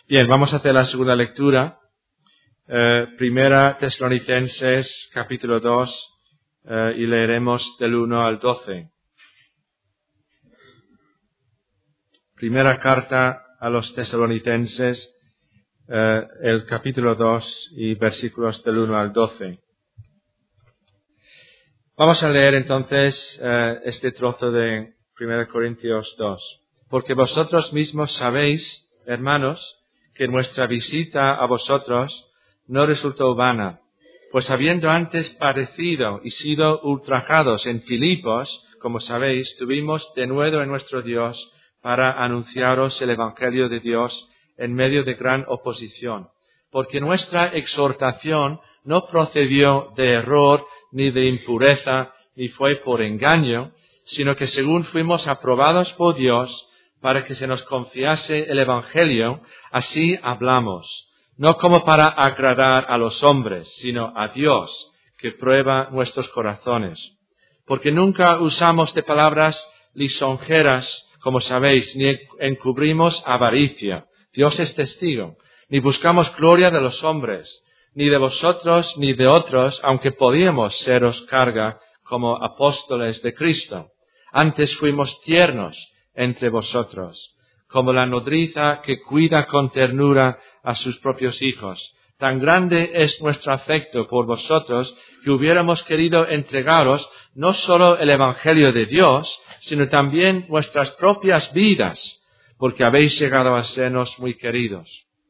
Bien, vamos a hacer la segunda lectura. Primera Tesalonicenses, capítulo 2, y leeremos del 1 al 12. Primera carta a los Tesalonicenses, el capítulo 2 y versículos del 1 al 12. Vamos a leer entonces este trozo de 1 Corintios 2. Porque vosotros mismos sabéis, hermanos, que nuestra visita a vosotros no resultó vana, pues habiendo antes padecido y sido ultrajados en Filipos, como sabéis, tuvimos denuedo en nuestro Dios para anunciaros el Evangelio de Dios en medio de gran oposición, porque nuestra exhortación no procedió de error ni de impureza, ni fue por engaño, sino que según fuimos aprobados por Dios para que se nos confiase el Evangelio, así hablamos, no como para agradar a los hombres, sino a Dios, que prueba nuestros corazones. Porque nunca usamos de palabras lisonjeras, como sabéis, ni encubrimos avaricia, Dios es testigo, ni buscamos gloria de los hombres, ni de vosotros ni de otros, aunque podíamos seros carga como apóstoles de Cristo. Antes fuimos tiernos entre vosotros, como la nodriza que cuida con ternura a sus propios hijos. Tan grande es nuestro afecto por vosotros que hubiéramos querido entregaros no solo el Evangelio de Dios, sino también vuestras propias vidas, porque habéis llegado a sernos muy queridos.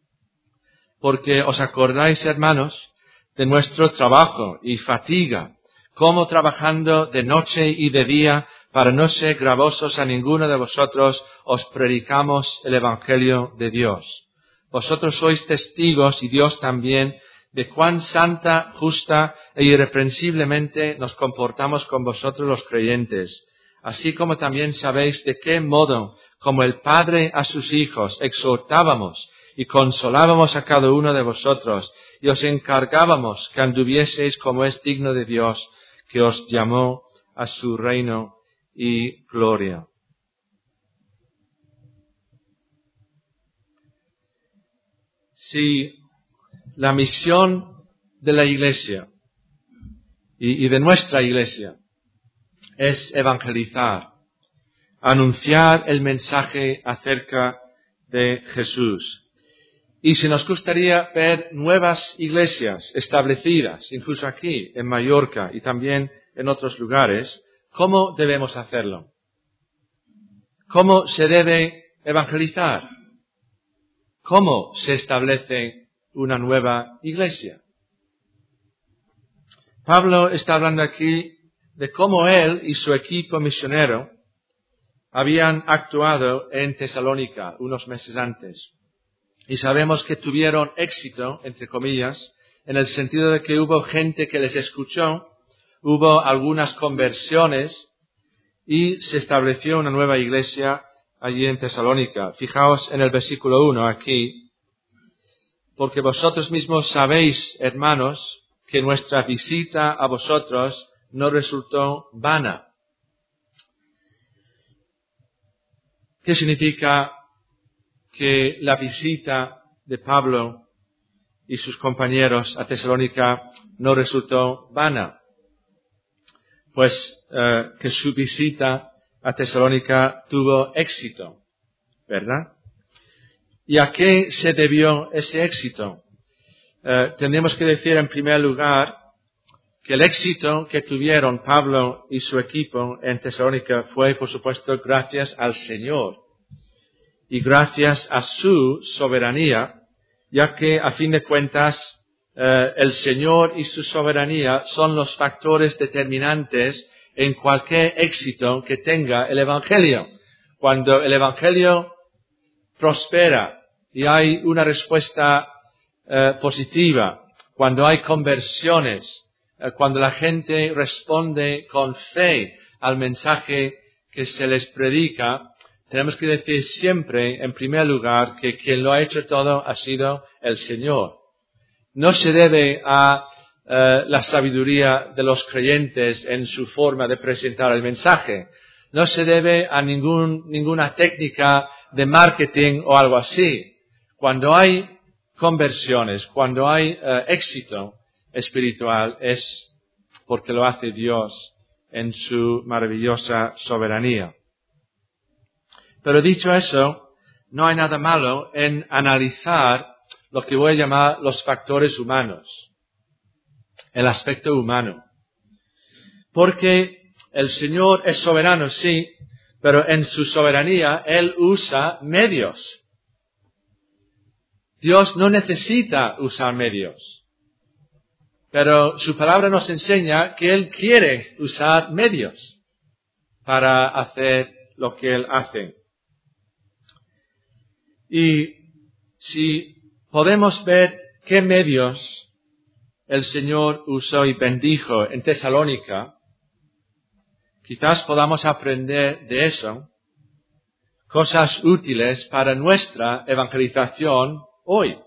Porque os acordáis, hermanos, de nuestro trabajo y fatiga, como trabajando de noche y de día, para no ser gravosos a ninguno de vosotros, os predicamos el Evangelio de Dios. Vosotros sois testigos, y Dios también, de cuán santa, justa e irreprensiblemente nos comportamos con vosotros los creyentes, así como también sabéis de qué modo, como el Padre a sus hijos, exhortábamos y consolábamos a cada uno de vosotros, y os encargábamos que anduvieseis como es digno de Dios, que os llamó a su reino y gloria. Si la misión de la Iglesia y de nuestra Iglesia es evangelizar, anunciar el mensaje acerca de Jesús, y si nos gustaría ver nuevas iglesias establecidas, incluso aquí en Mallorca y también en otros lugares, ¿cómo debemos hacerlo? ¿Cómo se debe evangelizar? ¿Cómo se establece una nueva iglesia? Pablo está hablando aquí de cómo él y su equipo misionero habían actuado en Tesalónica unos meses antes. Y sabemos que tuvieron éxito, entre comillas, en el sentido de que hubo gente que les escuchó, hubo algunas conversiones y se estableció una nueva iglesia allí en Tesalónica. Fijaos en el versículo 1 aquí. Porque vosotros mismos sabéis, hermanos, que nuestra visita a vosotros no resultó vana. ¿Qué significa que la visita de Pablo y sus compañeros a Tesalónica no resultó vana? Pues que su visita a Tesalónica tuvo éxito, ¿verdad? ¿Y a qué se debió ese éxito? Tenemos que decir en primer lugar que el éxito que tuvieron Pablo y su equipo en Tesalónica fue, por supuesto, gracias al Señor y gracias a su soberanía, ya que, a fin de cuentas, el Señor y su soberanía son los factores determinantes en cualquier éxito que tenga el Evangelio. Cuando el Evangelio prospera y hay una respuesta positiva, cuando hay conversiones, cuando la gente responde con fe al mensaje que se les predica, tenemos que decir siempre, en primer lugar, que quien lo ha hecho todo ha sido el Señor. No se debe a la sabiduría de los creyentes en su forma de presentar el mensaje. No se debe a ninguna técnica de marketing o algo así. Cuando hay conversiones, cuando hay éxito espiritual, es porque lo hace Dios en su maravillosa soberanía. Pero dicho eso, no hay nada malo en analizar lo que voy a llamar los factores humanos, el aspecto humano. Porque el Señor es soberano, sí, pero en su soberanía Él usa medios. Dios no necesita usar medios, pero su palabra nos enseña que Él quiere usar medios para hacer lo que Él hace. Y si podemos ver qué medios el Señor usó y bendijo en Tesalónica, quizás podamos aprender de eso cosas útiles para nuestra evangelización hoy.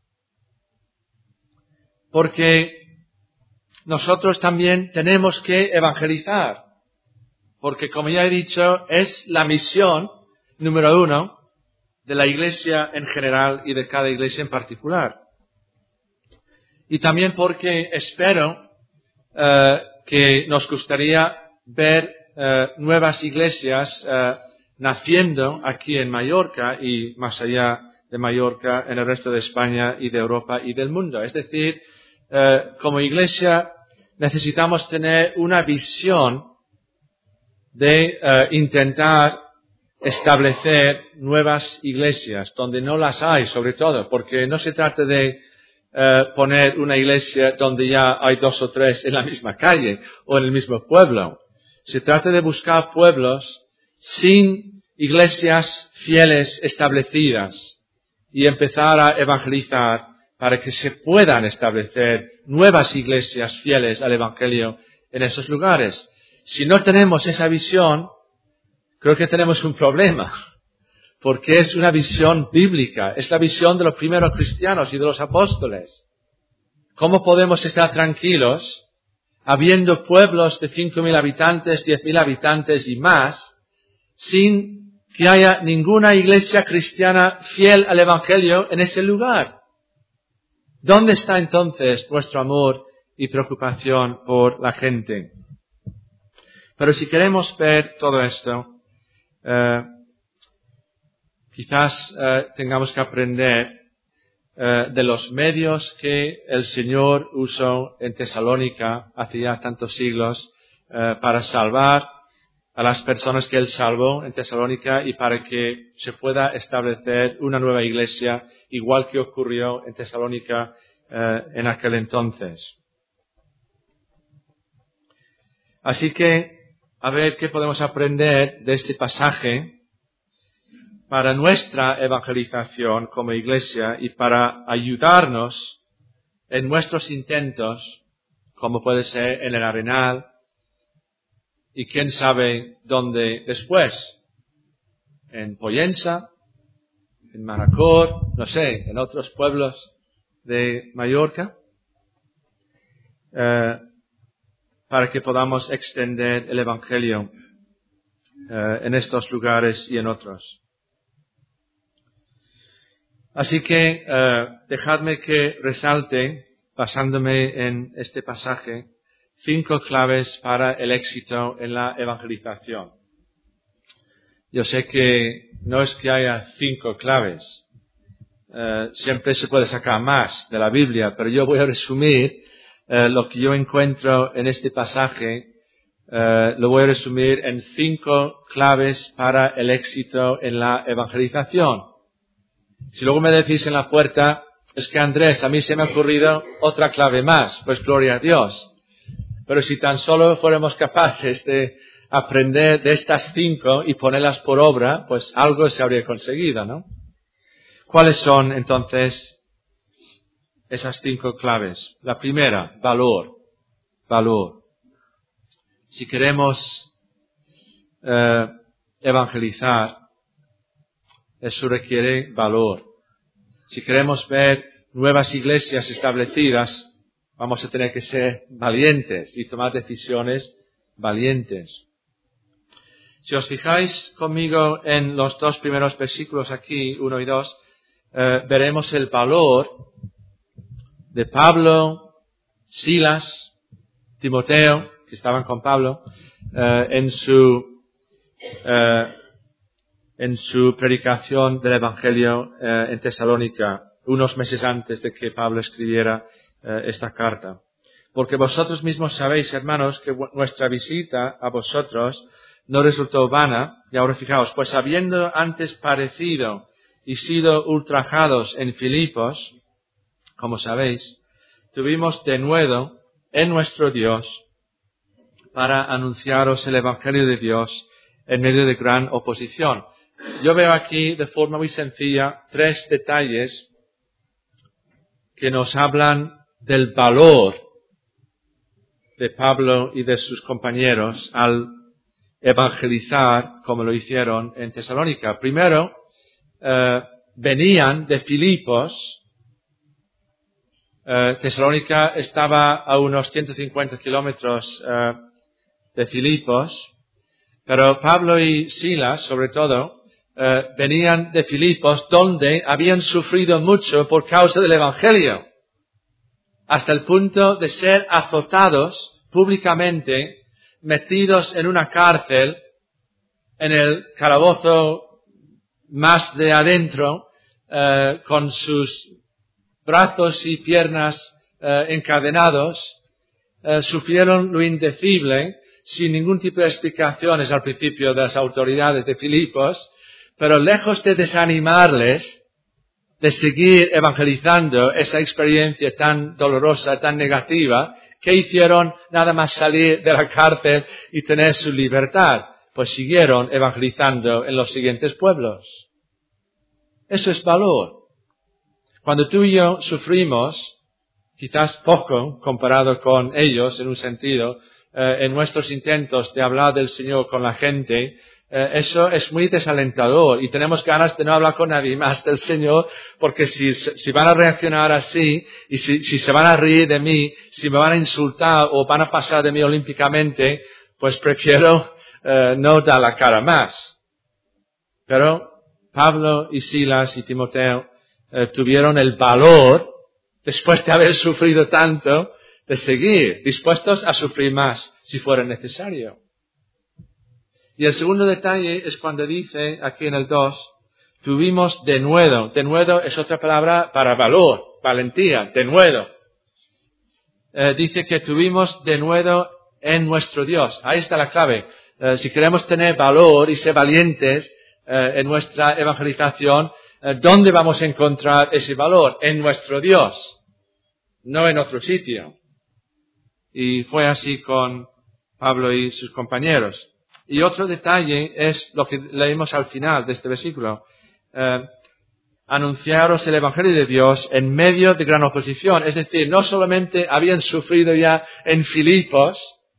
Porque nosotros también tenemos que evangelizar. Porque, como ya he dicho, es la misión número 1 de la Iglesia en general y de cada iglesia en particular. Y también porque espero que nos gustaría ver nuevas iglesias naciendo aquí en Mallorca y más allá de Mallorca, en el resto de España y de Europa y del mundo. Es decir, como iglesia necesitamos tener una visión de intentar establecer nuevas iglesias donde no las hay, sobre todo, porque no se trata de poner una iglesia donde ya hay 2 o 3 en la misma calle o en el mismo pueblo. Se trata de buscar pueblos sin iglesias fieles establecidas y empezar a evangelizar para que se puedan establecer nuevas iglesias fieles al Evangelio en esos lugares. Si no tenemos esa visión, creo que tenemos un problema, porque es una visión bíblica, es la visión de los primeros cristianos y de los apóstoles. ¿Cómo podemos estar tranquilos habiendo pueblos de 5.000 habitantes, 10.000 habitantes y más, sin que haya ninguna iglesia cristiana fiel al Evangelio en ese lugar? ¿Dónde está entonces nuestro amor y preocupación por la gente? Pero si queremos ver todo esto, quizás tengamos que aprender de los medios que el Señor usó en Tesalónica hace ya tantos siglos para salvar a las personas que Él salvó en Tesalónica y para que se pueda establecer una nueva iglesia, igual que ocurrió en Tesalónica en aquel entonces. Así que, a ver qué podemos aprender de este pasaje para nuestra evangelización como iglesia y para ayudarnos en nuestros intentos, como puede ser en el Arenal y quién sabe dónde después, en Pollensa, en Manacor, no sé, en otros pueblos de Mallorca, para que podamos extender el Evangelio en estos lugares y en otros. Así que dejadme que resalte, basándome en este pasaje, 5 claves para el éxito en la evangelización. Yo sé que no es que haya 5 claves, siempre se puede sacar más de la Biblia, pero yo voy a resumir lo que yo encuentro en este pasaje, lo voy a resumir en 5 claves para el éxito en la evangelización. Si luego me decís en la puerta, es que Andrés, a mí se me ha ocurrido otra clave más, pues gloria a Dios. Pero si tan solo fuéramos capaces de aprender de estas 5 y ponerlas por obra, pues algo se habría conseguido, ¿no? ¿Cuáles son entonces esas 5 claves? La primera, valor. Valor. Si queremos evangelizar, eso requiere valor. Si queremos ver nuevas iglesias establecidas, vamos a tener que ser valientes y tomar decisiones valientes. Si os fijáis conmigo en los 2 primeros versículos aquí, 1 y 2, veremos el valor de Pablo, Silas, Timoteo, que estaban con Pablo, en su predicación del Evangelio en Tesalónica, unos meses antes de que Pablo escribiera esta carta. Porque vosotros mismos sabéis, hermanos, que nuestra visita a vosotros no resultó vana. Y ahora fijaos, pues habiendo antes padecido y sido ultrajados en Filipos, como sabéis, tuvimos denuedo en nuestro Dios para anunciaros el Evangelio de Dios en medio de gran oposición. Yo veo aquí de forma muy sencilla 3 detalles que nos hablan del valor de Pablo y de sus compañeros al evangelizar como lo hicieron en Tesalónica. Primero, venían de Filipos. Tesalónica estaba a unos 150 kilómetros de Filipos, pero Pablo y Silas, sobre todo, venían de Filipos, donde habían sufrido mucho por causa del Evangelio, hasta el punto de ser azotados públicamente, metidos en una cárcel, en el calabozo más de adentro, con sus brazos y piernas encadenados, sufrieron lo indecible, sin ningún tipo de explicaciones al principio de las autoridades de Filipos, pero lejos de desanimarles, de seguir evangelizando esa experiencia tan dolorosa, tan negativa, ¿qué hicieron? Nada más salir de la cárcel y tener su libertad. Pues siguieron evangelizando en los siguientes pueblos. Eso es valor. Cuando tú y yo sufrimos, quizás poco comparado con ellos en un sentido, en nuestros intentos de hablar del Señor con la gente, eso es muy desalentador y tenemos ganas de no hablar con nadie más del Señor, porque si van a reaccionar así y si se van a reír de mí, si me van a insultar o van a pasar de mí olímpicamente, pues prefiero no dar la cara más. Pero Pablo y Silas y Timoteo tuvieron el valor, después de haber sufrido tanto, de seguir, dispuestos a sufrir más si fuera necesario. Y el segundo detalle es cuando dice aquí en el 2, tuvimos denuedo. Denuedo es otra palabra para valor, valentía, denuedo. Dice que tuvimos denuedo en nuestro Dios. Ahí está la clave. Si queremos tener valor y ser valientes en nuestra evangelización, ¿dónde vamos a encontrar ese valor? En nuestro Dios, no en otro sitio. Y fue así con Pablo y sus compañeros. Y otro detalle es lo que leímos al final de este versículo. Anunciaros el Evangelio de Dios en medio de gran oposición. Es decir, no solamente habían sufrido ya en Filipos,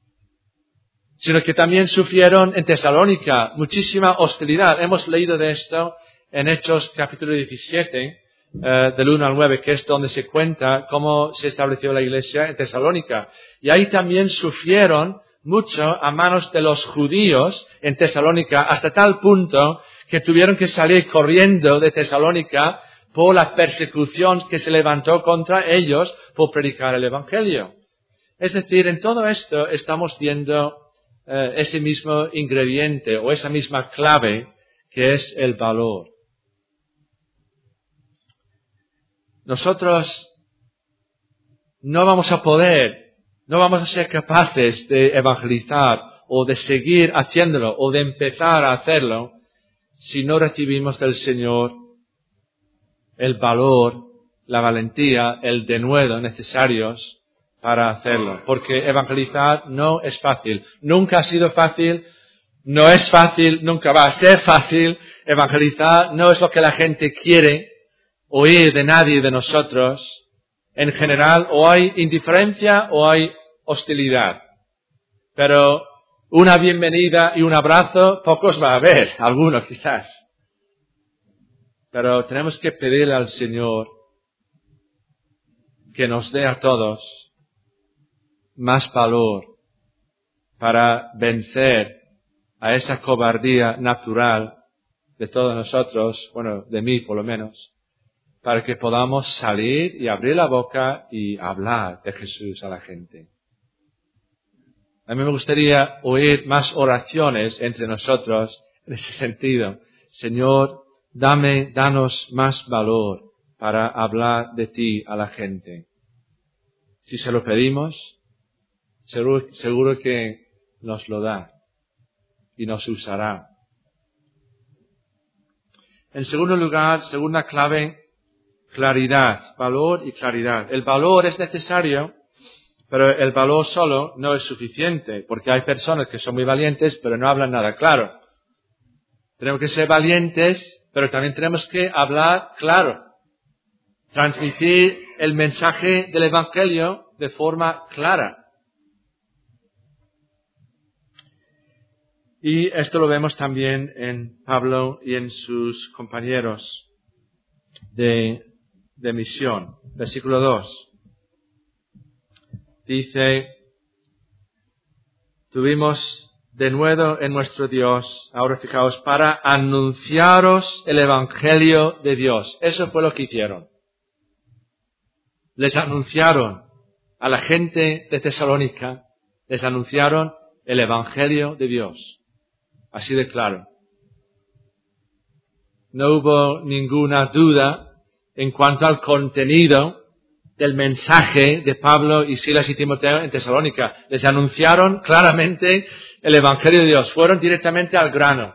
sino que también sufrieron en Tesalónica muchísima hostilidad. Hemos leído de esto en Hechos capítulo 17, del 1 al 9, que es donde se cuenta cómo se estableció la iglesia en Tesalónica. Y ahí también sufrieron mucho a manos de los judíos en Tesalónica, hasta tal punto que tuvieron que salir corriendo de Tesalónica por la persecución que se levantó contra ellos por predicar el Evangelio. Es decir, en todo esto estamos viendo ese mismo ingrediente o esa misma clave que es el valor. Nosotros no vamos a ser capaces de evangelizar o de seguir haciéndolo o de empezar a hacerlo si no recibimos del Señor el valor, la valentía, el denuedo necesarios para hacerlo. Porque evangelizar no es fácil. Nunca ha sido fácil, no es fácil, nunca va a ser fácil. Evangelizar no es lo que la gente quiere oír de nadie de nosotros. En general, o hay indiferencia o hay hostilidad. Pero una bienvenida y un abrazo, pocos va a haber, algunos quizás. Pero tenemos que pedirle al Señor que nos dé a todos más valor para vencer a esa cobardía natural de todos nosotros, bueno, de mí por lo menos, para que podamos salir y abrir la boca y hablar de Jesús a la gente. A mí me gustaría oír más oraciones entre nosotros en ese sentido. Señor, danos más valor para hablar de ti a la gente. Si se lo pedimos, seguro que nos lo da y nos usará. En segundo lugar, segunda clave, claridad, valor y claridad. El valor es necesario, pero el valor solo no es suficiente, porque hay personas que son muy valientes, pero no hablan nada claro. Tenemos que ser valientes, pero también tenemos que hablar claro. Transmitir el mensaje del Evangelio de forma clara. Y esto lo vemos también en Pablo y en sus compañeros de misión. Versículo 2. Dice, tuvimos de nuevo en nuestro Dios, ahora fijaos, para anunciaros el Evangelio de Dios. Eso fue lo que hicieron. Les anunciaron a la gente de Tesalónica, les anunciaron el Evangelio de Dios. Así de claro. No hubo ninguna duda en cuanto al contenido del mensaje de Pablo y Silas y Timoteo en Tesalónica. Les anunciaron claramente el Evangelio de Dios. Fueron directamente al grano.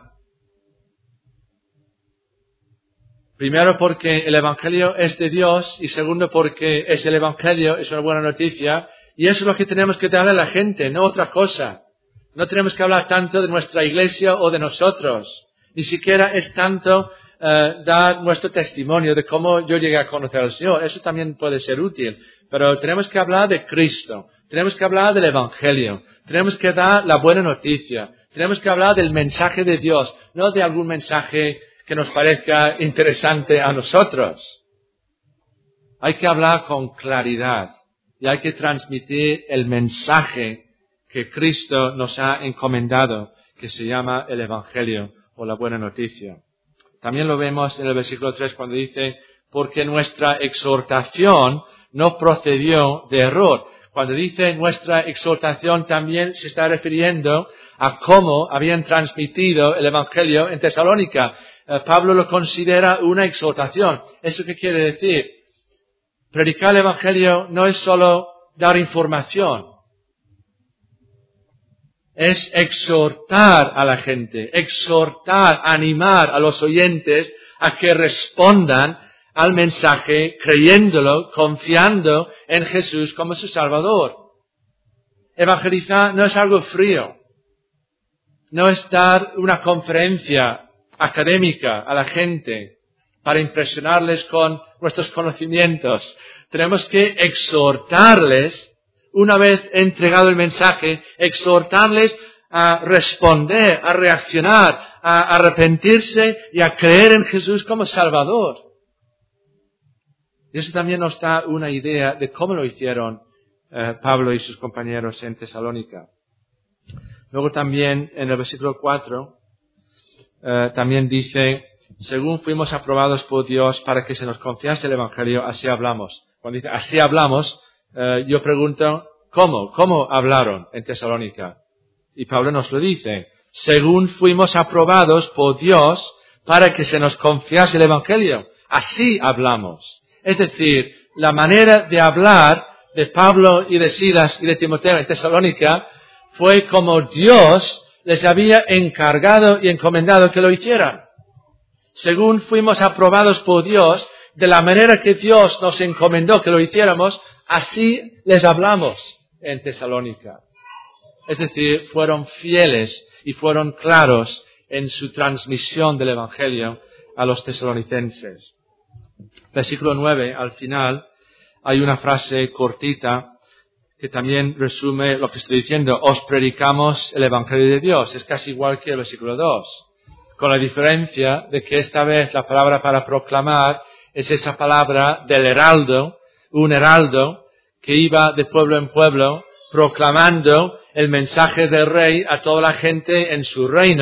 Primero porque el Evangelio es de Dios y segundo porque es el Evangelio, es una buena noticia. Y eso es lo que tenemos que darle a la gente, no otra cosa. No tenemos que hablar tanto de nuestra iglesia o de nosotros. Ni siquiera es tanto dar nuestro testimonio de cómo yo llegué a conocer al Señor. Eso también puede ser útil. Pero tenemos que hablar de Cristo. Tenemos que hablar del Evangelio. Tenemos que dar la buena noticia. Tenemos que hablar del mensaje de Dios, no de algún mensaje que nos parezca interesante a nosotros. Hay que hablar con claridad y hay que transmitir el mensaje que Cristo nos ha encomendado, que se llama el Evangelio o la buena noticia. También lo vemos en el versículo 3 cuando dice, porque nuestra exhortación no procedió de error. Cuando dice nuestra exhortación también se está refiriendo a cómo habían transmitido el Evangelio en Tesalónica. Pablo lo considera una exhortación. ¿Eso qué quiere decir? Predicar el Evangelio no es solo dar información. Es exhortar a la gente, exhortar, animar a los oyentes a que respondan al mensaje creyéndolo, confiando en Jesús como su Salvador. Evangelizar no es algo frío. No es dar una conferencia académica a la gente para impresionarles con nuestros conocimientos. Tenemos que exhortarles, una vez entregado el mensaje, exhortarles a responder, a reaccionar, a arrepentirse y a creer en Jesús como Salvador. Y eso también nos da una idea de cómo lo hicieron Pablo y sus compañeros en Tesalónica. Luego también en el versículo 4 también dice, según fuimos aprobados por Dios para que se nos confiase el Evangelio, así hablamos. Cuando dice así hablamos, yo pregunto, ¿cómo hablaron en Tesalónica? Y Pablo nos lo dice, según fuimos aprobados por Dios para que se nos confiase el Evangelio, así hablamos. Es decir, la manera de hablar de Pablo y de Silas y de Timoteo en Tesalónica fue como Dios les había encargado y encomendado que lo hicieran. Según fuimos aprobados por Dios, de la manera que Dios nos encomendó que lo hiciéramos, así les hablamos en Tesalónica. Es decir, fueron fieles y fueron claros en su transmisión del Evangelio a los tesalonicenses. Versículo 9, al final, hay una frase cortita que también resume lo que estoy diciendo. Os predicamos el Evangelio de Dios. Es casi igual que el versículo 2. Con la diferencia de que esta vez la palabra para proclamar es esa palabra del heraldo, un heraldo que iba de pueblo en pueblo proclamando el mensaje del rey a toda la gente en su reino.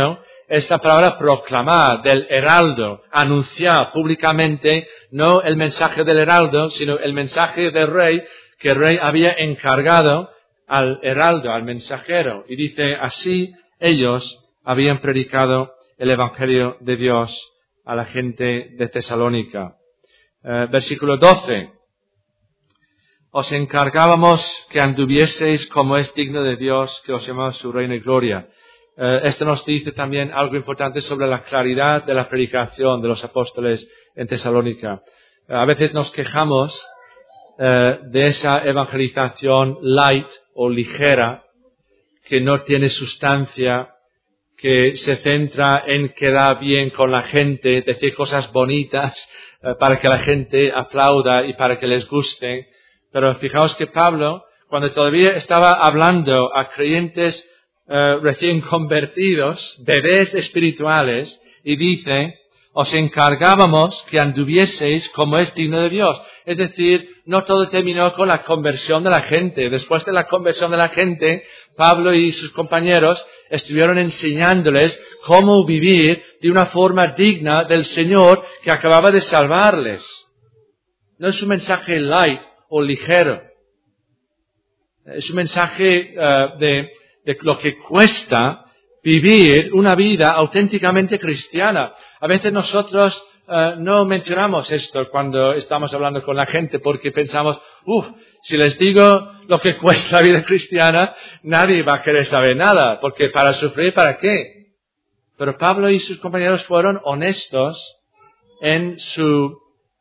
es la palabra proclamar, del heraldo, anunciar públicamente, no el mensaje del heraldo, sino el mensaje del rey, que el rey había encargado al heraldo, al mensajero. Y dice, así ellos habían predicado el Evangelio de Dios a la gente de Tesalónica. Versículo 12. Os encargábamos que anduvieseis como es digno de Dios, que os llamaba su reino y gloria. Esto nos dice también algo importante sobre la claridad de la predicación de los apóstoles en Tesalónica. A veces nos quejamos de esa evangelización light o ligera, que no tiene sustancia, que se centra en quedar bien con la gente, decir cosas bonitas para que la gente aplauda y para que les guste. Pero fijaos que Pablo, cuando todavía estaba hablando a creyentes recién convertidos, bebés espirituales, y dice, os encargábamos que anduvieseis como es digno de Dios. Es decir, no todo terminó con la conversión de la gente. Después de la conversión de la gente, Pablo y sus compañeros estuvieron enseñándoles cómo vivir de una forma digna del Señor que acababa de salvarles. No es un mensaje light o ligero. Es un mensaje de lo que cuesta vivir una vida auténticamente cristiana. A veces nosotros no mencionamos esto cuando estamos hablando con la gente porque pensamos, si les digo lo que cuesta la vida cristiana, nadie va a querer saber nada, porque para sufrir, ¿para qué? Pero Pablo y sus compañeros fueron honestos en su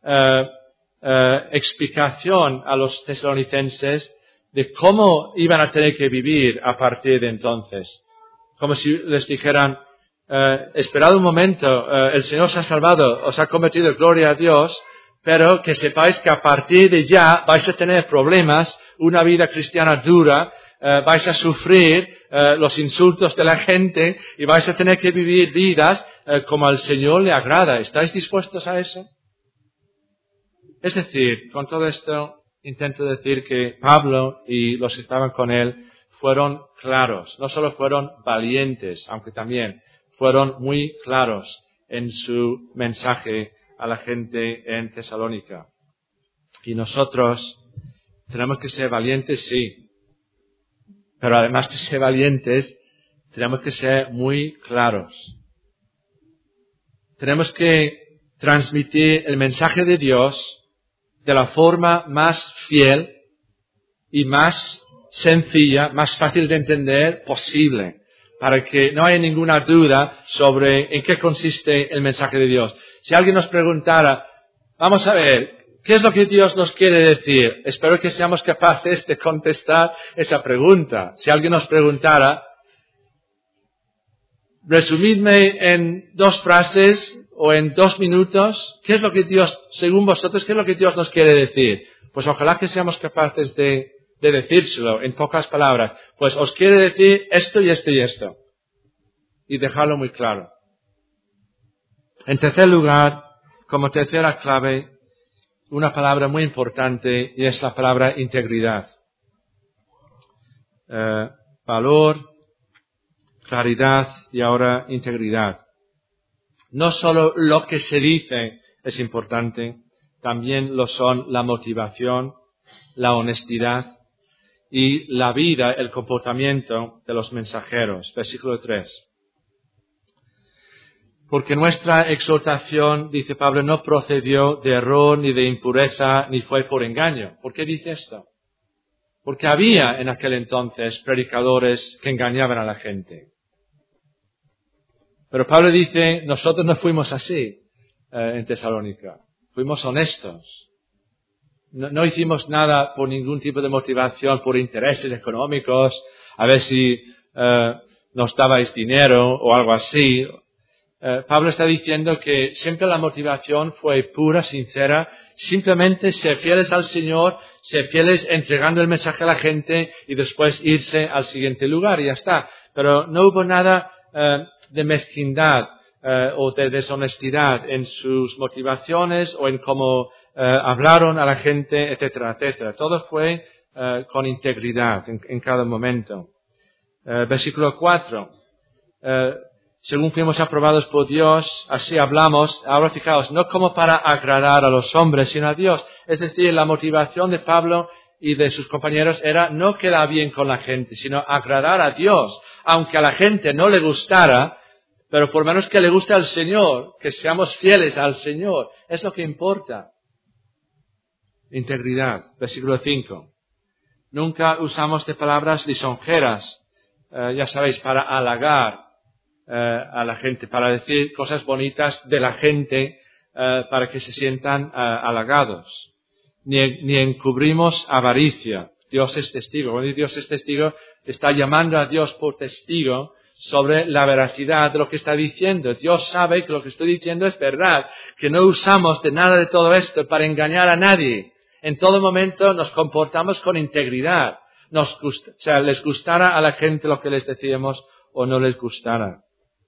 explicación a los tesalonicenses de cómo iban a tener que vivir a partir de entonces. Como si les dijeran, esperad un momento, el Señor os ha salvado, os ha convertido, gloria a Dios, pero que sepáis que a partir de ya vais a tener problemas, una vida cristiana dura, vais a sufrir los insultos de la gente y vais a tener que vivir vidas como al Señor le agrada. ¿Estáis dispuestos a eso? Es decir, con todo esto intento decir que Pablo y los que estaban con él fueron claros, no solo fueron valientes, aunque también fueron muy claros en su mensaje a la gente en Tesalónica. Y nosotros tenemos que ser valientes, sí, pero además de ser valientes, tenemos que ser muy claros. Tenemos que transmitir el mensaje de Dios de la forma más fiel y más sencilla, más fácil de entender posible, para que no haya ninguna duda sobre en qué consiste el mensaje de Dios. Si alguien nos preguntara, vamos a ver, ¿qué es lo que Dios nos quiere decir? Espero que seamos capaces de contestar esa pregunta. Si alguien nos preguntara, resumidme en 2 frases o en 2 minutos, ¿qué es lo que Dios, según vosotros, qué es lo que Dios nos quiere decir? Pues ojalá que seamos capaces de decírselo en pocas palabras. Pues os quiere decir esto y esto y esto. Y dejarlo muy claro. En tercer lugar, como tercera clave, una palabra muy importante y es la palabra integridad. Valor, claridad y ahora integridad. No solo lo que se dice es importante, también lo son la motivación, la honestidad y la vida, el comportamiento de los mensajeros. Versículo 3. Porque nuestra exhortación, dice Pablo, no procedió de error, ni de impureza, ni fue por engaño. ¿Por qué dice esto? Porque había en aquel entonces predicadores que engañaban a la gente. Pero Pablo dice, nosotros no fuimos así en Tesalónica. Fuimos honestos. No hicimos nada por ningún tipo de motivación, por intereses económicos, a ver si nos dabais dinero o algo así. Pablo está diciendo que siempre la motivación fue pura, sincera, simplemente ser fieles al Señor, ser fieles entregando el mensaje a la gente y después irse al siguiente lugar y ya está. Pero no hubo nada de mezquindad o de deshonestidad en sus motivaciones o en cómo hablaron a la gente, etcétera, etcétera. Todo fue con integridad en cada momento. Versículo 4. según fuimos aprobados por Dios, así hablamos. Ahora fijaos, no como para agradar a los hombres, sino a Dios. Es decir, la motivación de Pablo y de sus compañeros era no quedar bien con la gente, sino agradar a Dios. Aunque a la gente no le gustara, pero por lo menos que le guste al Señor, que seamos fieles al Señor. Es lo que importa. Integridad. Versículo 5. Nunca usamos de palabras lisonjeras, ya sabéis, para halagar a la gente, para decir cosas bonitas de la gente, para que se sientan halagados. Ni encubrimos avaricia. Dios es testigo. Cuando Dios es testigo, está llamando a Dios por testigo sobre la veracidad de lo que está diciendo. Dios sabe que lo que estoy diciendo es verdad, que no usamos de nada de todo esto para engañar a nadie. En todo momento nos comportamos con integridad. Les gustara a la gente lo que les decíamos o no les gustara.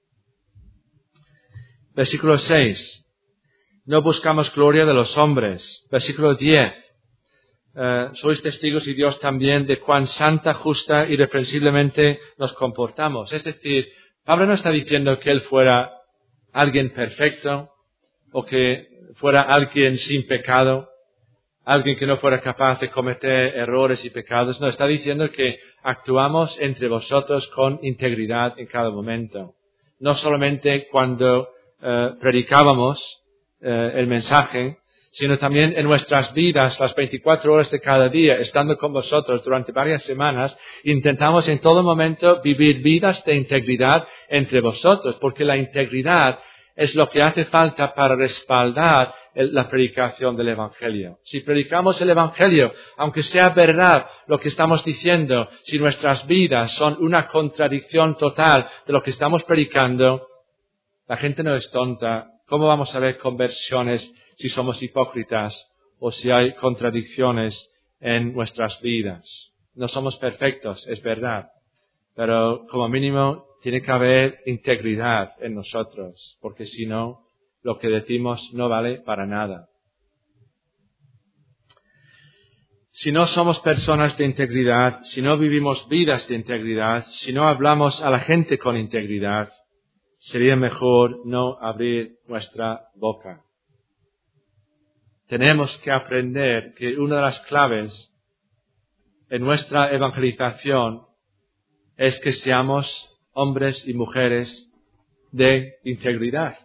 Versículo 6. No buscamos gloria de los hombres. Versículo 10. Sois testigos y Dios también de cuán santa, justa y irreprensiblemente nos comportamos. Es decir, Pablo no está diciendo que él fuera alguien perfecto o que fuera alguien sin pecado, alguien que no fuera capaz de cometer errores y pecados. No, está diciendo que actuamos entre vosotros con integridad en cada momento. No solamente cuando predicábamos el mensaje, sino también en nuestras vidas, las 24 horas de cada día, estando con vosotros durante varias semanas, intentamos en todo momento vivir vidas de integridad entre vosotros, porque la integridad es lo que hace falta para respaldar la predicación del Evangelio. Si predicamos el Evangelio, aunque sea verdad lo que estamos diciendo, si nuestras vidas son una contradicción total de lo que estamos predicando, la gente no es tonta. ¿Cómo vamos a ver conversiones si somos hipócritas o si hay contradicciones en nuestras vidas? No somos perfectos, es verdad, pero como mínimo tiene que haber integridad en nosotros, porque si no, lo que decimos no vale para nada. Si no somos personas de integridad, si no vivimos vidas de integridad, si no hablamos a la gente con integridad, sería mejor no abrir nuestra boca. Tenemos que aprender que una de las claves en nuestra evangelización es que seamos hombres y mujeres de integridad.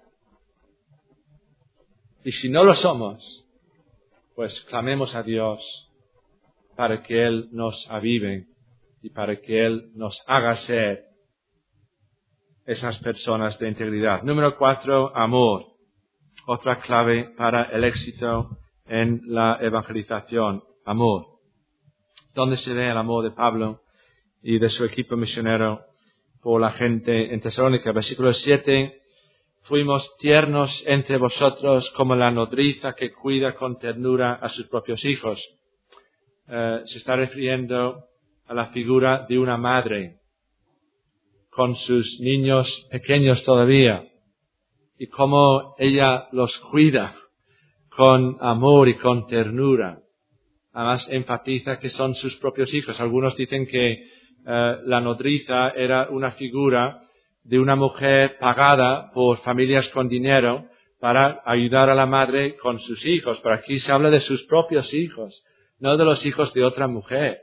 Y si no lo somos, pues clamemos a Dios para que Él nos avive y para que Él nos haga ser esas personas de integridad. Número 4, amor. Otra clave para el éxito en la evangelización. Amor. ¿Dónde se ve el amor de Pablo y de su equipo misionero por la gente en Tesalónica? Versículo 7. Fuimos tiernos entre vosotros como la nodriza que cuida con ternura a sus propios hijos. Se está refiriendo a la figura de una madre con sus niños pequeños todavía y cómo ella los cuida con amor y con ternura. Además enfatiza que son sus propios hijos. Algunos dicen que la nodriza era una figura de una mujer pagada por familias con dinero para ayudar a la madre con sus hijos. Pero aquí se habla de sus propios hijos, no de los hijos de otra mujer.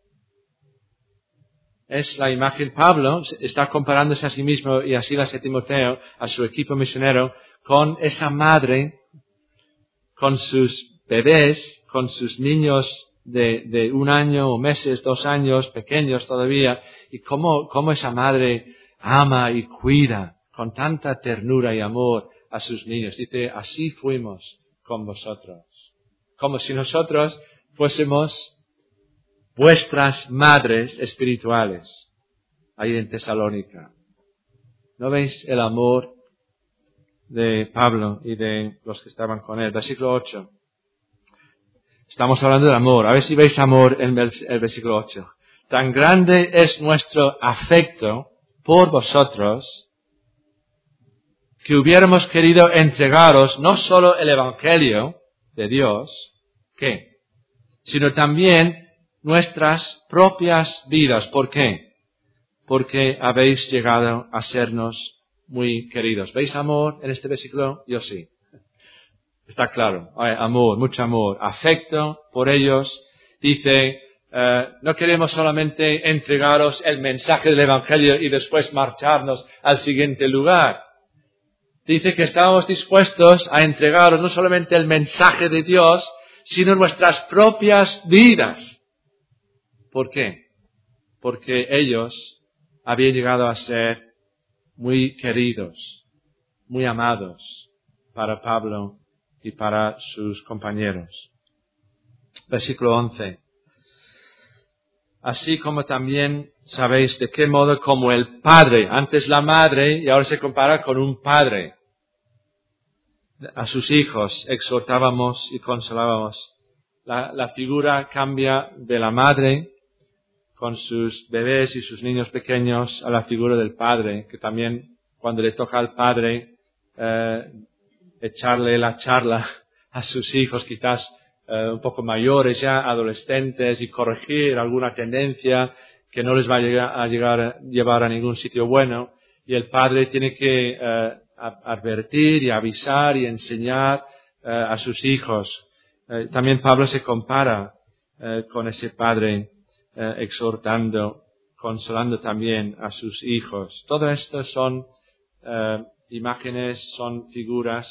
Es la imagen. Pablo está comparándose a sí mismo y así a Timoteo, a su equipo misionero, con esa madre, con sus bebés, con sus niños de 1 año o meses, 2 años, pequeños todavía, y cómo esa madre ama y cuida con tanta ternura y amor a sus niños. Dice, así fuimos con vosotros. Como si nosotros fuésemos vuestras madres espirituales, ahí en Tesalónica. ¿No veis el amor de Pablo y de los que estaban con él? Versículo 8. Estamos hablando del amor. A ver si veis amor en el versículo 8. Tan grande es nuestro afecto por vosotros que hubiéramos querido entregaros no solo el Evangelio de Dios, sino también nuestras propias vidas. ¿Por qué? Porque habéis llegado a sernos muy queridos. ¿Veis amor en este versículo? Yo sí. Está claro. Amor, mucho amor, afecto por ellos. Dice, no queremos solamente entregaros el mensaje del Evangelio y después marcharnos al siguiente lugar. Dice que estamos dispuestos a entregaros no solamente el mensaje de Dios, sino nuestras propias vidas. ¿Por qué? Porque ellos habían llegado a ser muy queridos, muy amados para Pablo y para sus compañeros. Versículo 11. Así como también sabéis de qué modo como el padre, antes la madre y ahora se compara con un padre, a sus hijos exhortábamos y consolábamos. La figura cambia de la madre con sus bebés y sus niños pequeños a la figura del padre, que también cuando le toca al padre echarle la charla a sus hijos, quizás un poco mayores ya, adolescentes, y corregir alguna tendencia que no les va a llevar a ningún sitio bueno, y el padre tiene que advertir y avisar y enseñar a sus hijos. También Pablo se compara con ese padre, exhortando, consolando también a sus hijos. Todo esto son imágenes, son figuras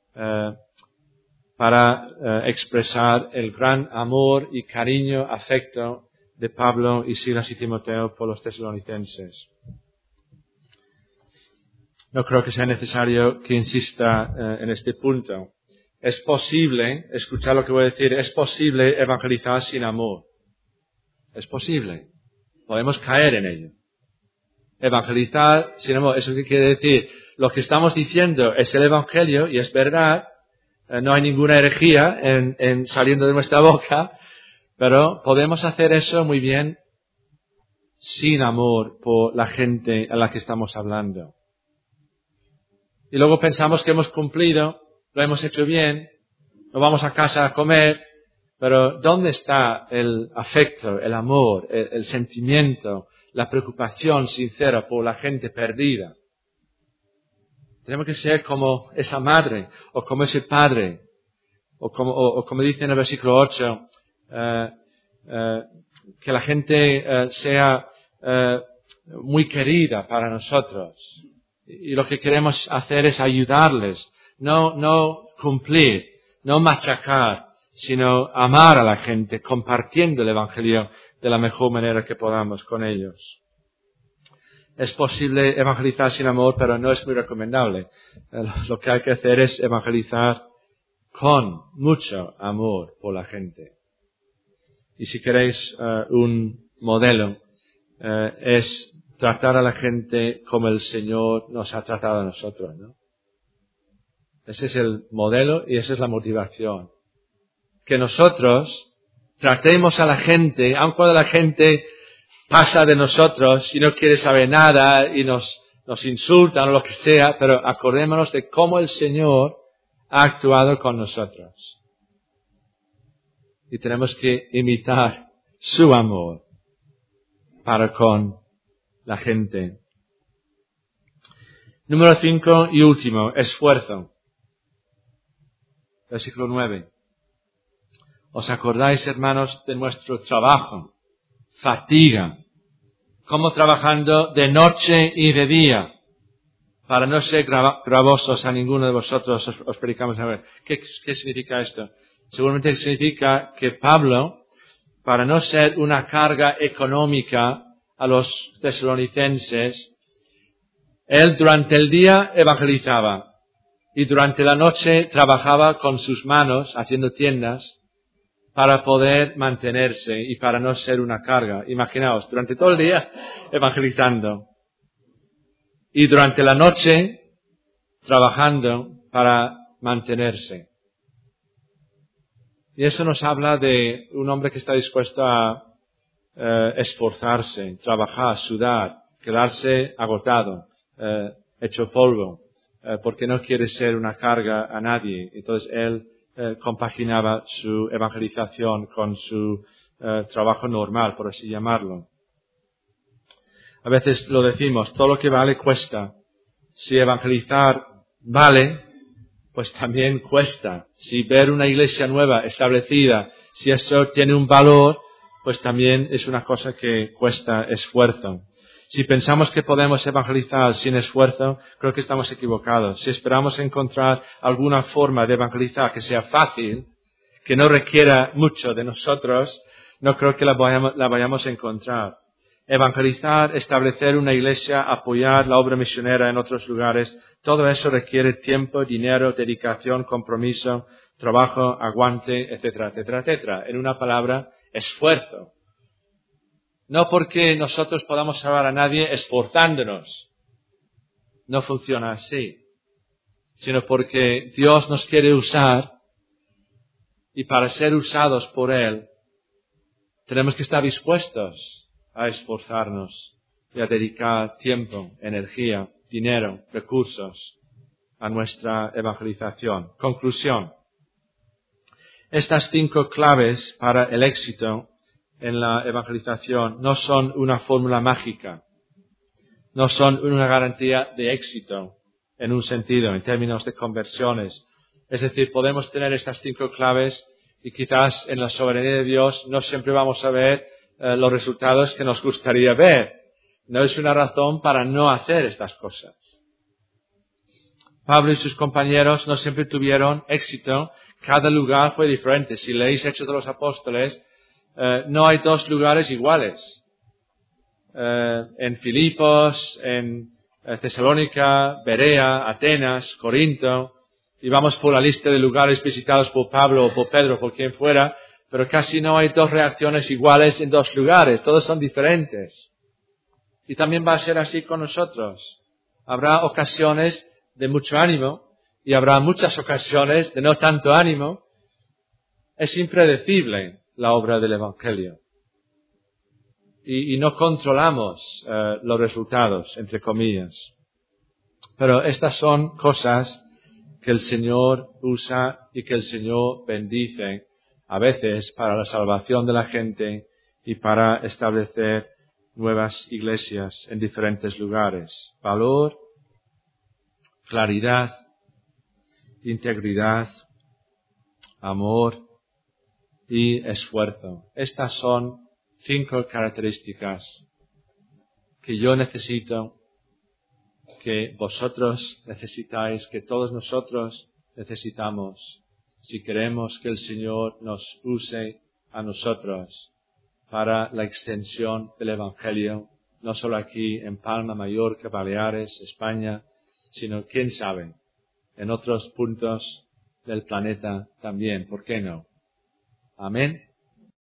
para expresar el gran amor y cariño, afecto de Pablo y Silas y Timoteo por los tesalonicenses. No creo que sea necesario que insista en este punto. Es posible, escuchar lo que voy a decir, es posible evangelizar sin amor. Es posible. Podemos caer en ello. Evangelizar sin amor, ¿eso qué quiere decir? Lo que estamos diciendo es el Evangelio y es verdad. No hay ninguna herejía en saliendo de nuestra boca, pero podemos hacer eso muy bien sin amor por la gente a la que estamos hablando. Y luego pensamos que hemos cumplido, lo hemos hecho bien, nos vamos a casa a comer, pero ¿dónde está el afecto, el amor, el sentimiento, la preocupación sincera por la gente perdida? Tenemos que ser como esa madre, o como ese padre, o como dice en el versículo 8, que la gente sea muy querida para nosotros. Y lo que queremos hacer es ayudarles, no cumplir, no machacar, sino amar a la gente, compartiendo el Evangelio de la mejor manera que podamos con ellos. Es posible evangelizar sin amor, pero no es muy recomendable. Lo que hay que hacer es evangelizar con mucho amor por la gente. Y si queréis un modelo, es tratar a la gente como el Señor nos ha tratado a nosotros, ¿no? Ese es el modelo y esa es la motivación. Que nosotros tratemos a la gente, aun cuando la gente pasa de nosotros y no quiere saber nada y nos insultan o lo que sea, pero acordémonos de cómo el Señor ha actuado con nosotros. Y tenemos que imitar su amor para con la gente. Número 5 y último, esfuerzo. Versículo 9. ¿Os acordáis, hermanos, de nuestro trabajo, fatiga, como trabajando de noche y de día, para no ser gravosos a ninguno de vosotros, os predicamos a ver? ¿Qué significa esto? Seguramente significa que Pablo, para no ser una carga económica a los tesalonicenses, él durante el día evangelizaba y durante la noche trabajaba con sus manos haciendo tiendas para poder mantenerse y para no ser una carga. Imaginaos, durante todo el día evangelizando y durante la noche trabajando para mantenerse. Y eso nos habla de un hombre que está dispuesto a esforzarse, trabajar, sudar, quedarse agotado, hecho polvo, porque no quiere ser una carga a nadie. Entonces él compaginaba su evangelización con su trabajo normal, por así llamarlo. A veces lo decimos, todo lo que vale cuesta. Si evangelizar vale, pues también cuesta. Si ver una iglesia nueva, establecida, si eso tiene un valor, pues también es una cosa que cuesta esfuerzo. Si pensamos que podemos evangelizar sin esfuerzo, creo que estamos equivocados. Si esperamos encontrar alguna forma de evangelizar que sea fácil, que no requiera mucho de nosotros, no creo que la vayamos a encontrar. Evangelizar, establecer una iglesia, apoyar la obra misionera en otros lugares, todo eso requiere tiempo, dinero, dedicación, compromiso, trabajo, aguante, etcétera, etcétera, etcétera. En una palabra, esfuerzo. No porque nosotros podamos salvar a nadie esforzándonos. No funciona así. Sino porque Dios nos quiere usar y para ser usados por Él tenemos que estar dispuestos a esforzarnos y a dedicar tiempo, energía, dinero, recursos a nuestra evangelización. Conclusión. Estas 5 claves para el éxito en la evangelización no son una fórmula mágica, no son una garantía de éxito en un sentido, en términos de conversiones. Es decir, podemos tener estas 5 claves y quizás en la soberanía de Dios no siempre vamos a ver los resultados que nos gustaría ver. No es una razón para no hacer estas cosas. Pablo y sus compañeros no siempre tuvieron éxito. Cada lugar fue diferente. Si leéis Hechos de los Apóstoles, no hay 2 lugares iguales. En Filipos, en Tesalónica, Berea, Atenas, Corinto, y vamos por la lista de lugares visitados por Pablo o por Pedro, por quien fuera, pero casi no hay 2 reacciones iguales en 2 lugares, todos son diferentes. Y también va a ser así con nosotros. Habrá ocasiones de mucho ánimo y habrá muchas ocasiones de no tanto ánimo. Es impredecible la obra del Evangelio. Y no controlamos los resultados, entre comillas. Pero estas son cosas que el Señor usa y que el Señor bendice a veces para la salvación de la gente y para establecer nuevas iglesias en diferentes lugares. Valor, claridad, integridad, amor y esfuerzo. Estas son 5 características que yo necesito, que vosotros necesitáis, que todos nosotros necesitamos si queremos que el Señor nos use a nosotros para la extensión del Evangelio, no solo aquí en Palma, Mallorca, Baleares, España, sino, quién sabe, en otros puntos del planeta también. ¿Por qué no? Amén.